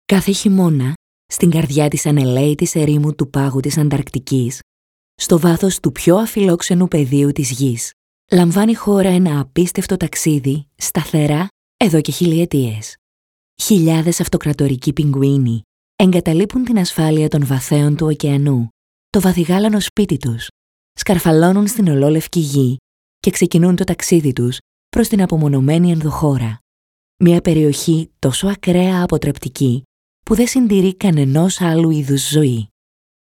Κάθε χειμώνα, στην καρδιά της ανελαίητης ερήμου του πάγου της Ανταρκτικής, στο βάθος του πιο αφιλόξενου πεδίου της γης, λαμβάνει χώρα ένα απίστευτο ταξίδι, σταθερά εδώ και χιλιετίες. Χιλιάδες αυτοκρατορικοί πιγκουίνοι εγκαταλείπουν την ασφάλεια των βαθέων του ωκεανού, το βαθυγάλανο σπίτι τους, σκαρφαλώνουν στην ολόλευκη γη και ξεκινούν το ταξίδι τους προς την απομονωμένη ενδοχώρα. Μια περιοχή τόσο ακραία αποτρεπτική που δεν συντηρεί κανενός άλλου είδους ζωή.